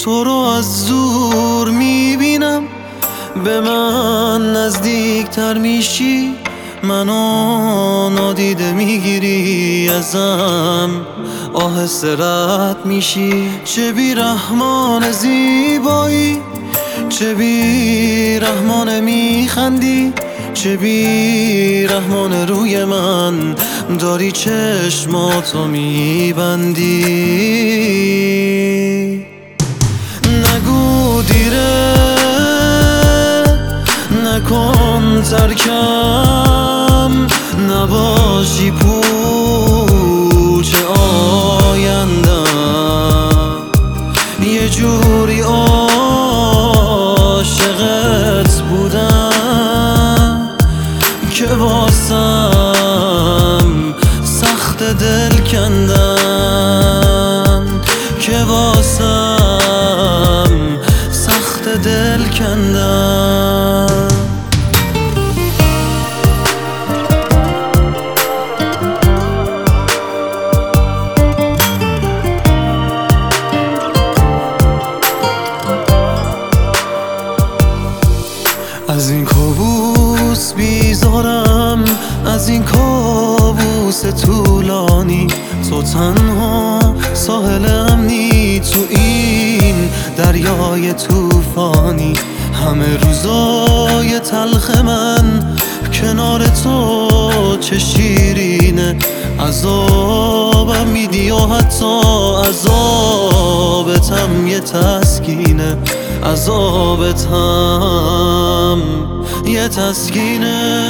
تو رو از دور میبینم، به من نزدیکتر میشی، منو نادیده میگیری، ازم آهسته رد میشی. چه بیرحمان زیبایی، چه بیرحمان میخندی، چه بیرحمان روی من داری چشماتو میبندی. نگو دیره، نکن ترکم، نباشی پوچ آیندم. یه جوری عاشقت بودم که واسم سخت دل کندم، که واسم سخت دل کندم. از این کابوس بیزارم، از این کابوس طولانی، تو تنها ساحل امنی تو این دریای طوفانی. همه روزای تلخ من کنار تو چه شیرینه، عذابم میدی و حتی عذابتم یه تسکینه، عذابتم یه تسکینه.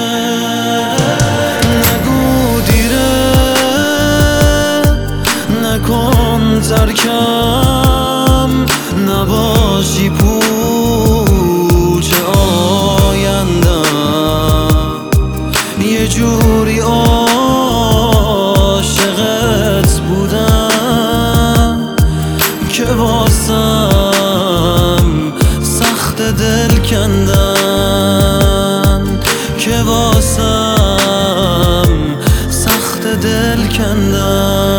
نگو دیره، نکن ترکم، نباشی پوچ آیندم. یه جوری عاشقت بودم که واسم سخت دل کندم، که واسم سخت دل کندم.